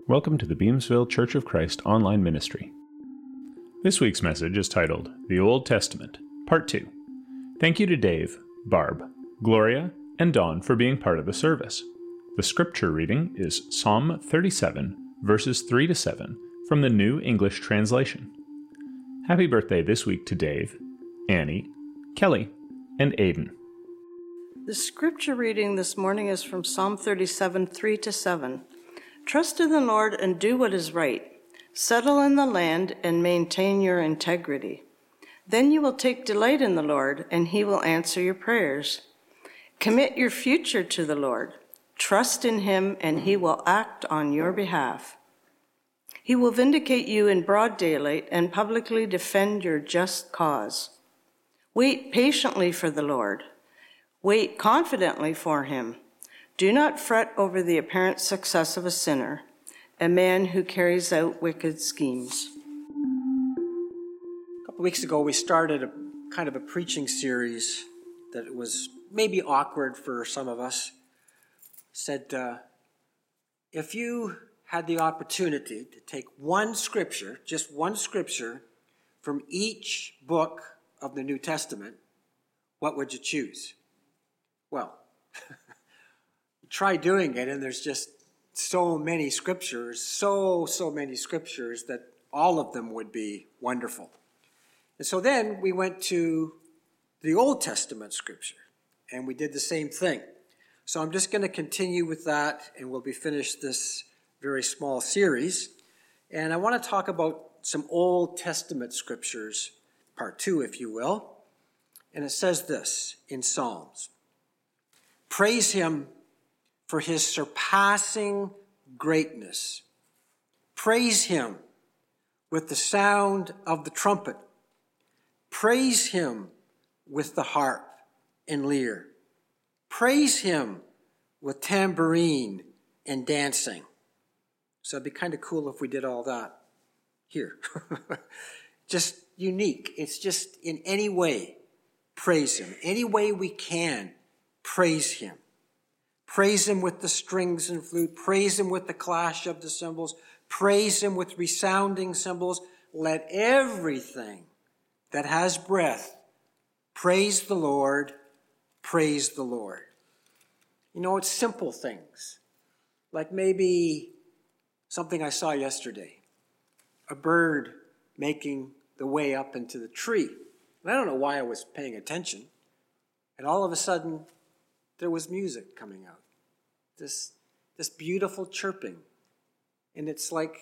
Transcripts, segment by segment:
Welcome to the Beamsville Church of Christ online ministry. This week's message is titled, The Old Testament, Part 2. Thank you to Dave, Barb, Gloria, and Dawn for being part of the service. The scripture reading is Psalm 37, verses 3 to 7, from the New English Translation. Happy birthday this week to Dave, Annie, Kelly, and Aiden. The scripture reading this morning is from Psalm 37, 3 to 7. Trust in the Lord and do what is right. Settle in the land and maintain your integrity. Then you will take delight in the Lord, and he will answer your prayers. Commit your future to the Lord. Trust in him, and he will act on your behalf. He will vindicate you in broad daylight and publicly defend your just cause. Wait patiently for the Lord. Wait confidently for him. Do not fret over the apparent success of a sinner, a man who carries out wicked schemes. A couple weeks ago, we started a kind of a preaching series that was maybe awkward for some of us. Said, if you had the opportunity to take one scripture, just one scripture, from each book of the New Testament, what would you choose? Well, try doing it, and there's just so many scriptures, so many scriptures that all of them would be wonderful. And so then we went to the Old Testament scripture, and we did the same thing. So I'm just going to continue with that, and we'll be finished this very small series. And I want to talk about some Old Testament scriptures, part 2, if you will. And it says this in Psalms. Praise him for his surpassing greatness. Praise him with the sound of the trumpet. Praise him with the harp and lyre. Praise him with tambourine and dancing. So it'd be kind of cool if we did all that here. Just unique. It's just in any way, praise him. Any way we can, praise him. Praise him with the strings and flute. Praise him with the clash of the cymbals. Praise him with resounding cymbals. Let everything that has breath praise the Lord. Praise the Lord. You know, it's simple things. Like maybe something I saw yesterday. A bird making the way up into the tree. And I don't know why I was paying attention. And all of a sudden, there was music coming out. This beautiful chirping. And it's like,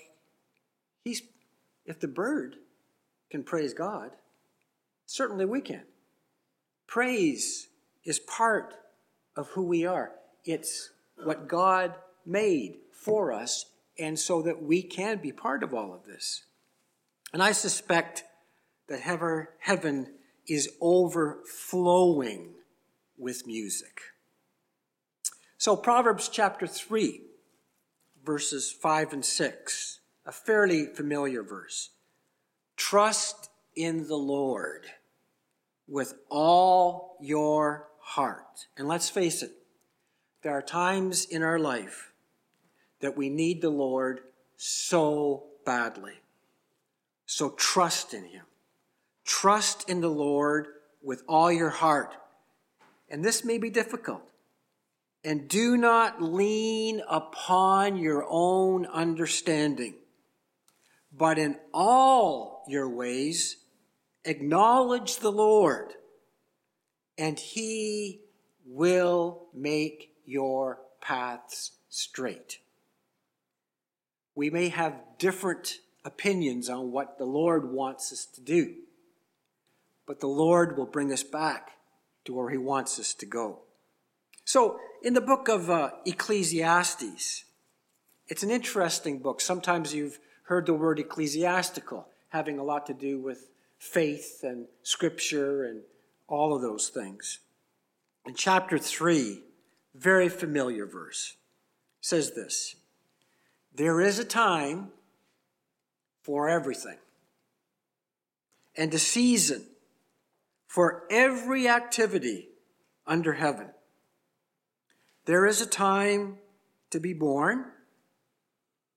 if the bird can praise God, certainly we can. Praise is part of who we are. It's what God made for us, and so that we can be part of all of this. And I suspect that heaven is overflowing with music. So Proverbs chapter 3, verses 5 and 6, a fairly familiar verse. Trust in the Lord with all your heart. And let's face it, there are times in our life that we need the Lord so badly. So trust in him. Trust in the Lord with all your heart. And this may be difficult. And do not lean upon your own understanding, but in all your ways acknowledge the Lord, and he will make your paths straight. We may have different opinions on what the Lord wants us to do, but the Lord will bring us back to where he wants us to go. So, in the book of Ecclesiastes, it's an interesting book. Sometimes you've heard the word ecclesiastical, having a lot to do with faith and scripture and all of those things. In chapter 3, very familiar verse, says this: there is a time for everything, and a season for every activity under heaven. There is a time to be born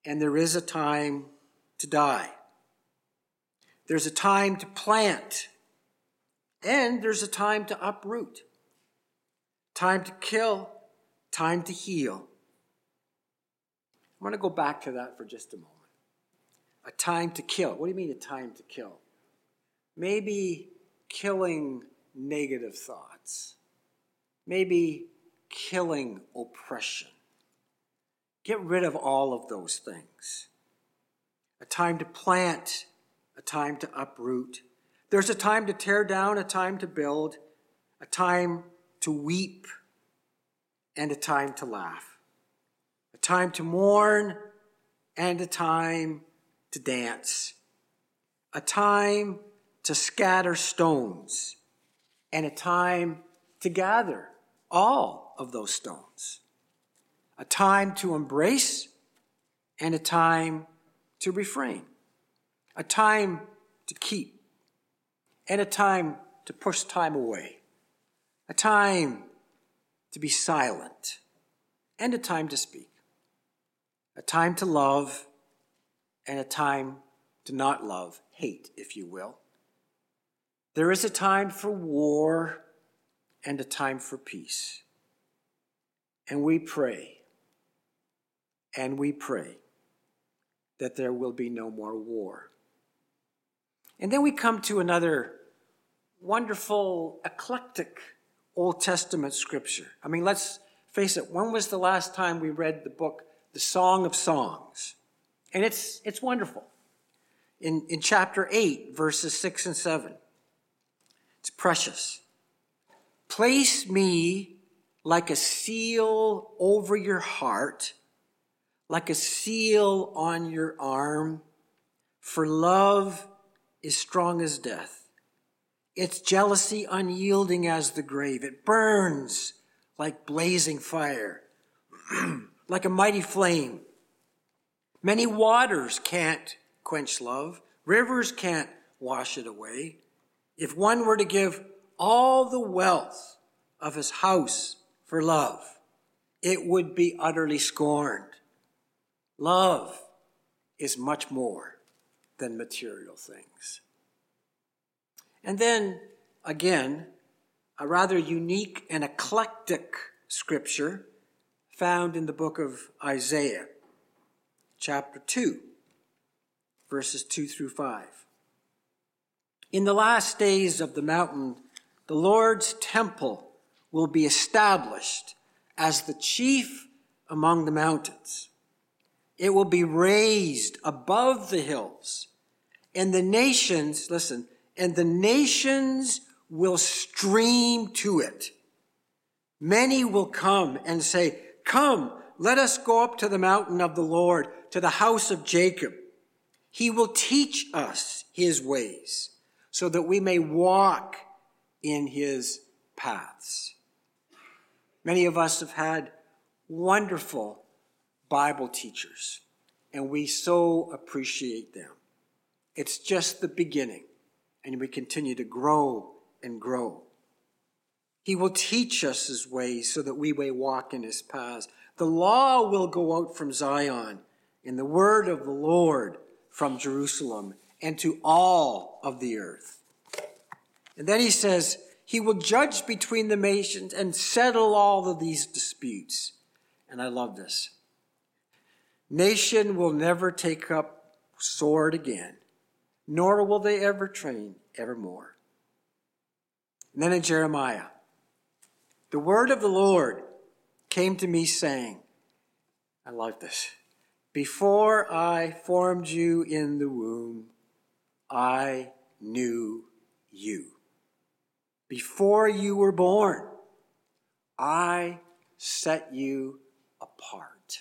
and there is a time to die. There's a time to plant, and there's a time to uproot. Time to kill, time to heal. I want to go back to that for just a moment. A time to kill. What do you mean a time to kill? Maybe killing negative thoughts. Maybe killing oppression. Get rid of all of those things. A time to plant, a time to uproot. There's a time to tear down, a time to build, a time to weep, and a time to laugh. A time to mourn, and a time to dance. A time to scatter stones, and a time to gather all of those stones. A time to embrace, and a time to refrain. A time to keep, and a time to push time away. A time to be silent, and a time to speak. A time to love, and a time to not love, hate, if you will. There is a time for war and a time for peace. And we pray that there will be no more war. And then we come to another wonderful, eclectic Old Testament scripture. I mean, let's face it, when was the last time we read the book, The Song of Songs? And it's wonderful. In chapter 8, verses 6 and 7, it's precious. Place me like a seal over your heart, like a seal on your arm, for love is strong as death. Its jealousy unyielding as the grave. It burns like blazing fire, like a mighty flame. Many waters can't quench love. Rivers can't wash it away. If one were to give all the wealth of his house for love, it would be utterly scorned. Love is much more than material things. And then, again, a rather unique and eclectic scripture found in the book of Isaiah, chapter 2, verses 2 through 5. In the last days of the mountain, the Lord's temple will be established as the chief among the mountains. It will be raised above the hills, and the nations, listen, and the nations will stream to it. Many will come and say, "Come, let us go up to the mountain of the Lord, to the house of Jacob. He will teach us his ways, so that we may walk in his paths." Many of us have had wonderful Bible teachers, and we so appreciate them. It's just the beginning, and we continue to grow and grow. He will teach us his ways so that we may walk in his paths. The law will go out from Zion, and the word of the Lord from Jerusalem, and to all of the earth. And then he says, he will judge between the nations and settle all of these disputes. And I love this. Nation will never take up sword again, nor will they ever train evermore. And then in Jeremiah, the word of the Lord came to me saying, I like this, before I formed you in the womb, I knew you. Before you were born, I set you apart.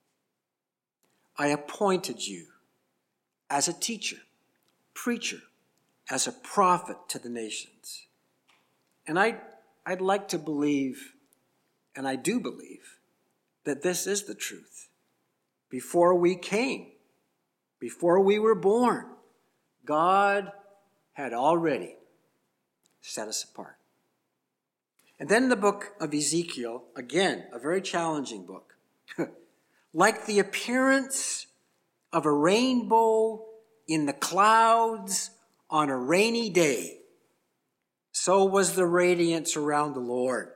I appointed you as a teacher, preacher, as a prophet to the nations. And I'd like to believe, and I do believe, that this is the truth. Before we came, before we were born, God had already set us apart. And then in the book of Ezekiel, again, a very challenging book. Like the appearance of a rainbow in the clouds on a rainy day, so was the radiance around the Lord.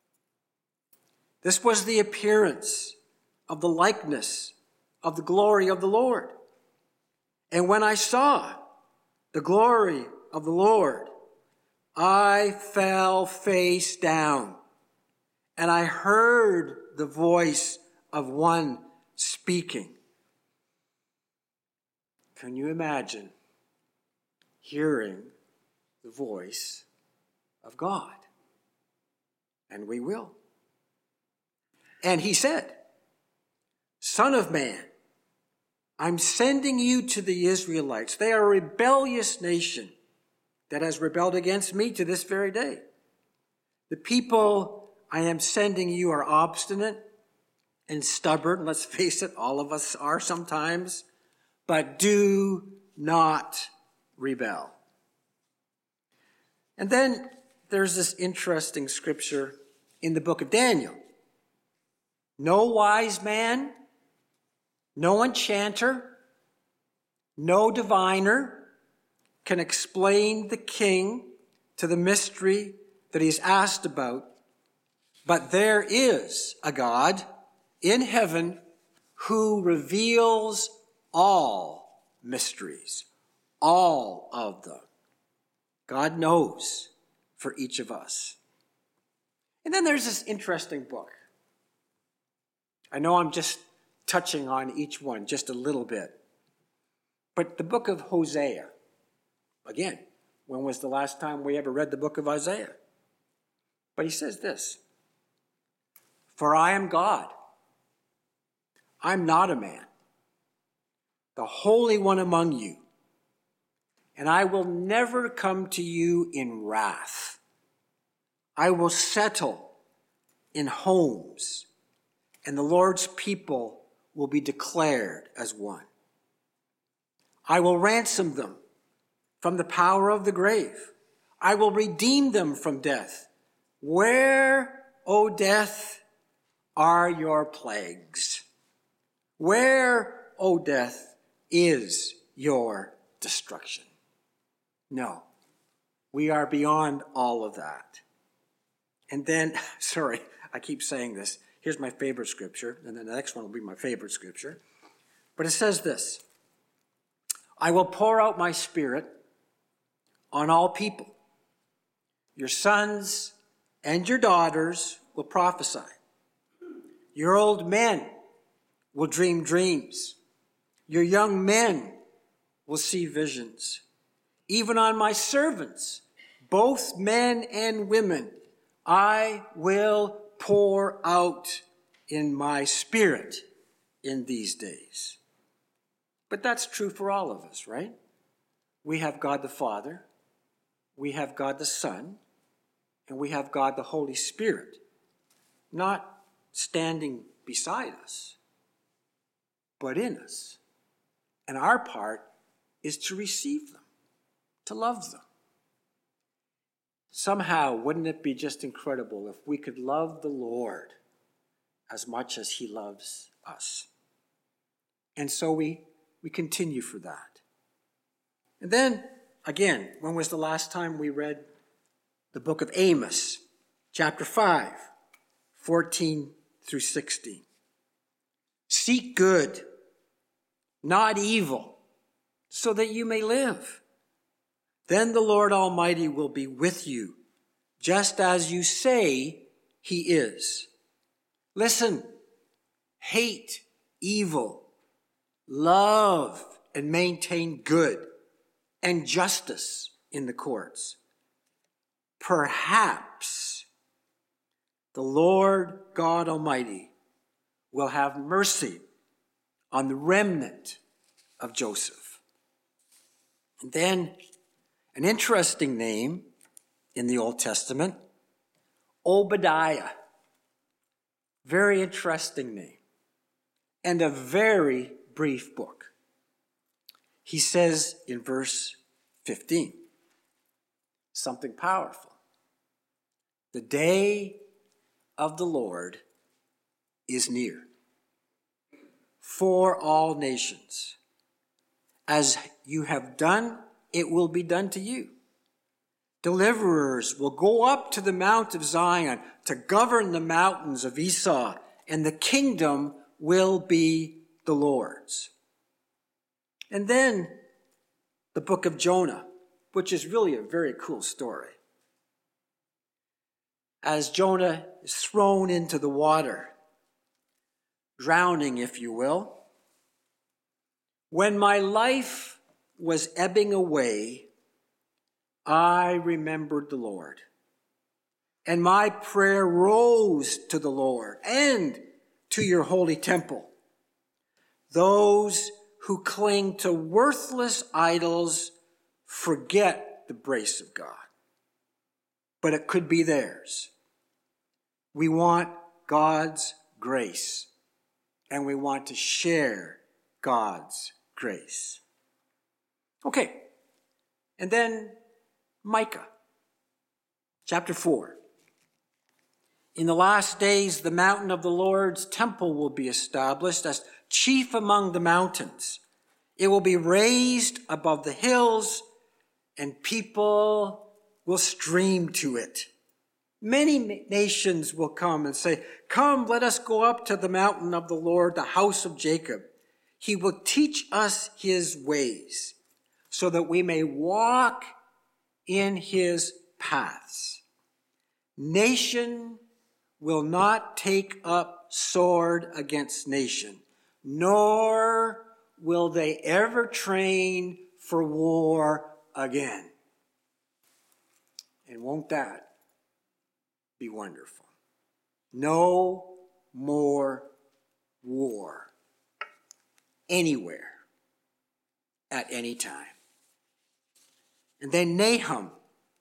This was the appearance of the likeness of the glory of the Lord. And when I saw the glory of the Lord, I fell face down, and I heard the voice of one speaking. Can you imagine hearing the voice of God? And we will. And he said, Son of man, I'm sending you to the Israelites. They are a rebellious nation that has rebelled against me to this very day. The people I am sending you are obstinate and stubborn. Let's face it, all of us are sometimes. But do not rebel. And then there's this interesting scripture in the book of Daniel. No wise man, no enchanter, no diviner can explain the king to the mystery that he's asked about. But there is a God in heaven who reveals all mysteries, all of them. God knows for each of us. And then there's this interesting book. I know I'm just touching on each one just a little bit. But the book of Hosea, again, when was the last time we ever read the book of Isaiah? But he says this, For I am God. I'm not a man, the Holy One among you. And I will never come to you in wrath. I will settle in homes, and the Lord's people will be declared as one. I will ransom them from the power of the grave. I will redeem them from death. Where, O death, are your plagues? Where, O death, is your destruction? No, we are beyond all of that. And then, sorry, I keep saying this. Here's my favorite scripture, and then the next one will be my favorite scripture. But it says this, I will pour out my spirit on all people. Your sons and your daughters will prophesy. Your old men will dream dreams. Your young men will see visions. Even on my servants, both men and women, I will pour out in my spirit in these days. But that's true for all of us, right? We have God the Father, we have God the Son, and we have God the Holy Spirit, not standing beside us, but in us. And our part is to receive them, to love them. Somehow, wouldn't it be just incredible if we could love the Lord as much as he loves us? And so we continue for that. And then, again, when was the last time we read the book of Amos, chapter 5, 14 through 16? Seek good, not evil, so that you may live. Then the Lord Almighty will be with you, just as you say he is. Listen, hate evil, love and maintain good and justice in the courts. Perhaps the Lord God Almighty will have mercy on the remnant of Joseph. And then an interesting name in the Old Testament, Obadiah. Very interesting name. And a very brief book. He says in verse 15, something powerful. The day of the Lord is near. for all nations. As you have done, it will be done to you. Deliverers will go up to the Mount of Zion to govern the mountains of Esau, and the kingdom will be the Lord's. And then the book of Jonah, which is really a very cool story. As Jonah is thrown into the water, drowning, if you will, when my life was ebbing away, I remembered the Lord, and my prayer rose to the Lord and to your holy temple. Those who cling to worthless idols forget the grace of God, but it could be theirs. We want God's grace, and we want to share God's grace. Okay, and then Micah, chapter 4. In the last days, the mountain of the Lord's temple will be established as chief among the mountains. It will be raised above the hills, and people will stream to it. Many nations will come and say, "Come, let us go up to the mountain of the Lord, the house of Jacob. He will teach us his ways, so that we may walk in his paths." Nation will not take up sword against nation, nor will they ever train for war again. And won't that be wonderful? No more war anywhere at any time. And then Nahum,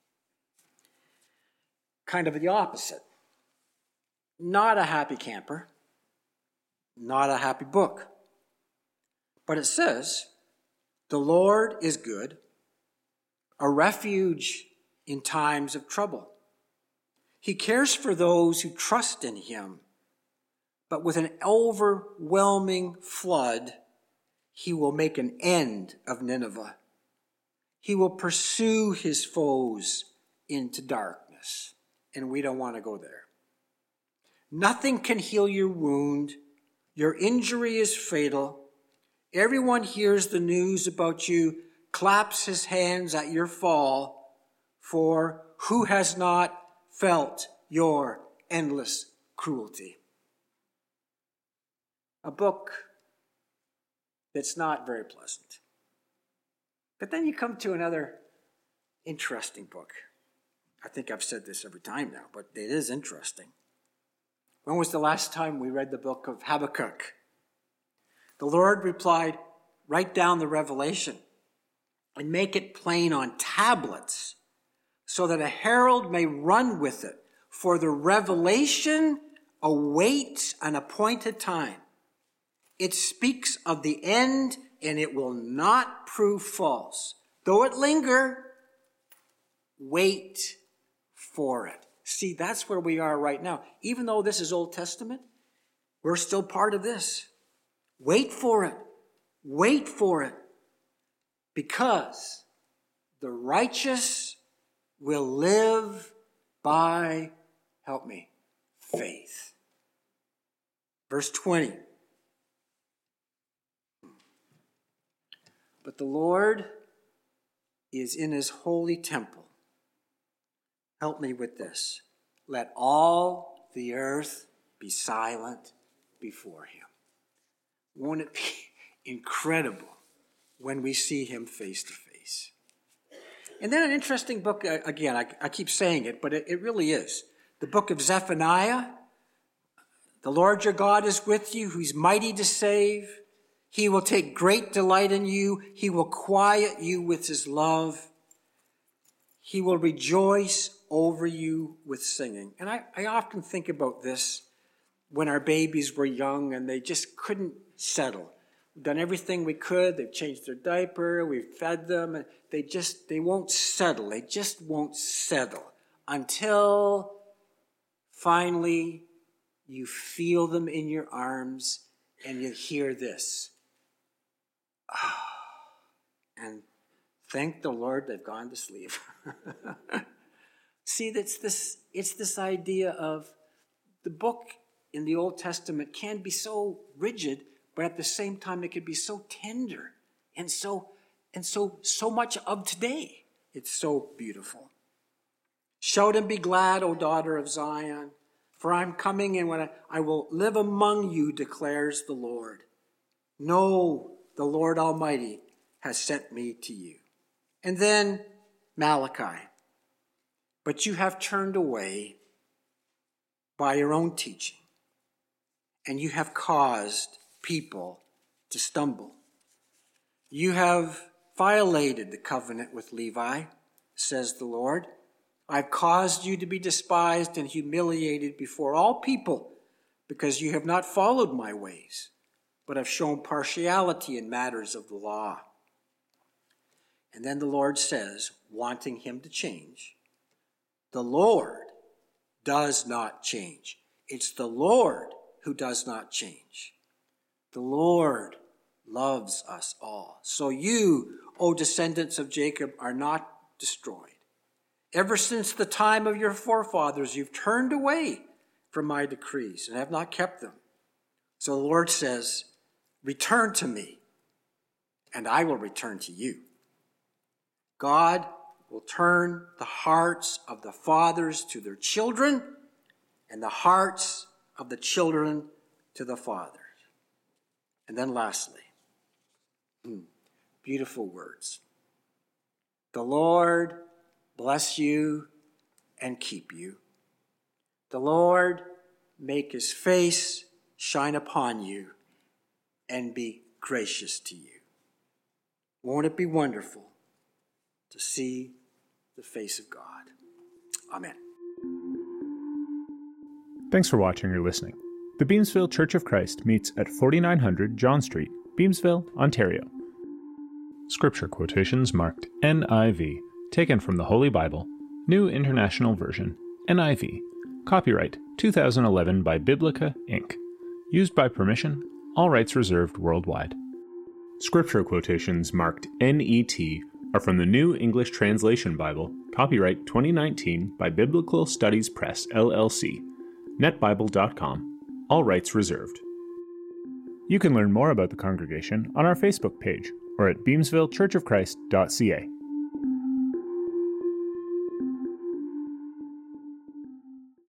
kind of the opposite. Not a happy camper, not a happy book. But it says, the Lord is good, a refuge in times of trouble. He cares for those who trust in him, but with an overwhelming flood, he will make an end of Nineveh. He will pursue his foes into darkness, and we don't want to go there. Nothing can heal your wound. Your injury is fatal. Everyone hears the news about you, claps his hands at your fall, for who has not felt your endless cruelty? A book that's not very pleasant. But then you come to another interesting book. I think I've said this every time now, but it is interesting. When was the last time we read the book of Habakkuk? The Lord replied, write down the revelation and make it plain on tablets so that a herald may run with it. For the revelation awaits an appointed time. It speaks of the end, and it will not prove false. Though it linger, wait for it. See, that's where we are right now. Even though this is Old Testament, we're still part of this. Wait for it. Wait for it. Because the righteous will live by, help me, faith. Verse 20. But the Lord is in his holy temple. Help me with this. Let all the earth be silent before him. Won't it be incredible when we see him face to face? And then an interesting book, again, I keep saying it, but it really is. The book of Zephaniah. The Lord your God is with you, who's mighty to save. He will take great delight in you. He will quiet you with his love. He will rejoice over you with singing. And I often think about this when our babies were young and they just couldn't settle. We've done everything we could. They've changed their diaper. We've fed them. And they won't settle. They just won't settle until finally you feel them in your arms and you hear this. And thank the Lord they've gone to sleep. See, it's this idea of the book in the Old Testament can be so rigid, but at the same time it can be so tender and so much of today. It's so beautiful. Shout and be glad, O daughter of Zion, for I'm coming and when I will live among you, declares the Lord. Know the Lord Almighty has sent me to you. And then Malachi. But you have turned away by your own teaching, and you have caused people to stumble. You have violated the covenant with Levi, says the Lord. I've caused you to be despised and humiliated before all people because you have not followed my ways, but have shown partiality in matters of the law. And then the Lord says, wanting him to change, the Lord does not change. It's the Lord who does not change. The Lord loves us all. So you, O descendants of Jacob, are not destroyed. Ever since the time of your forefathers, you've turned away from my decrees and have not kept them. So the Lord says, return to me, and I will return to you. God will turn the hearts of the fathers to their children and the hearts of the children to the fathers. And then lastly, beautiful words. The Lord bless you and keep you. The Lord make his face shine upon you and be gracious to you. Won't it be wonderful to see the face of God? Amen. Thanks for watching or listening. The Beamsville Church of Christ meets at 4900 John Street, Beamsville, Ontario. Scripture quotations marked NIV, taken from the Holy Bible, New International Version, NIV. Copyright 2011 by Biblica, Inc. Used by permission, all rights reserved worldwide. Scripture quotations marked NET are from the New English Translation Bible, copyright 2019 by Biblical Studies Press, LLC, netbible.com, all rights reserved. You can learn more about the congregation on our Facebook page or at beamsvillechurchofchrist.ca.